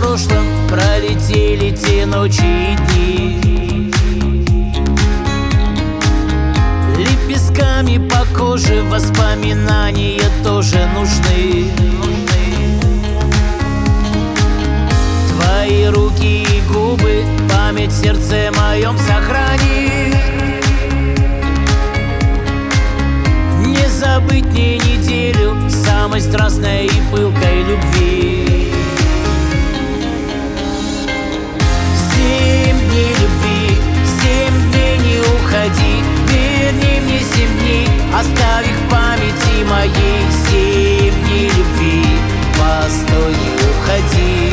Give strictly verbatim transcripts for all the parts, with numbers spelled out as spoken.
прошлом пролетели те ночи и дни. Лепестками по коже воспоминания тоже нужны. Твои руки и губы память в сердце моем сохрани. Не забыть мне неделю самой страстной и пылкой любви. Семь дней любви, семь дней не уходи. Верни мне семь дней, оставь их в памяти моей. Семь дней любви, постой, не уходи.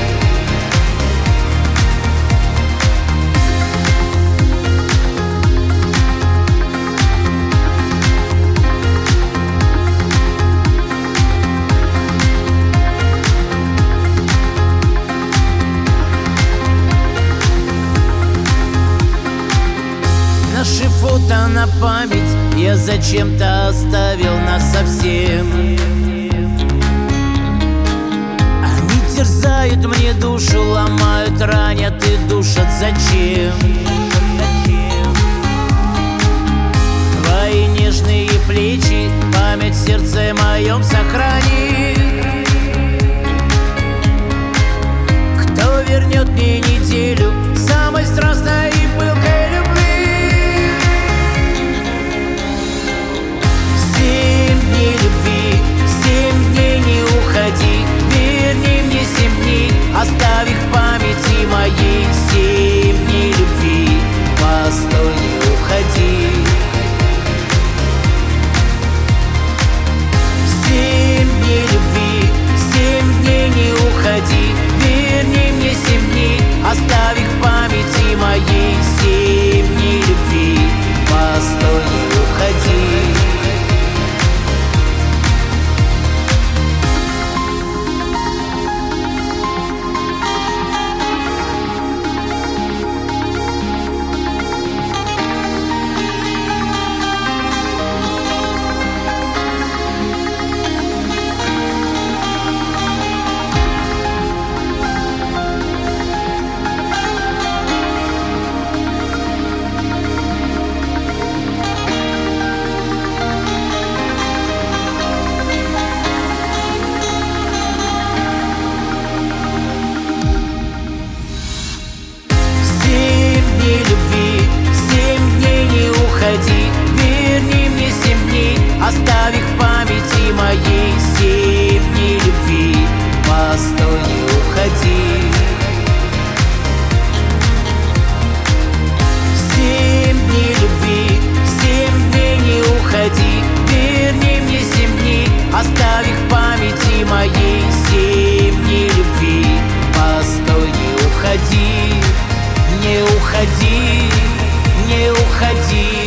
Наши фото на память я зачем-то оставил нас совсем. Они терзают мне душу, ломают, ранят и душат. Зачем? Твои нежные плечи память в сердце моем сохрани. Кто вернет мне неделю самой страстной и пылкой любви? Верни мне семь дней, оставь их в памяти моей. Семь дней любви, постой, не уходи. Семь дней любви, семь дней не уходи. Верни мне семь дней, оставь их в памяти моей. Семь дней любви, постой, не уходи. Верни мне семь дней, оставь их в памяти моей. Семь дней любви, постой, не уходи. Семь дней любви, семь дней не уходи. Верни мне семь дней, оставь их в памяти моей. Семь дней любви, постой, не уходи. Не уходи, не уходи.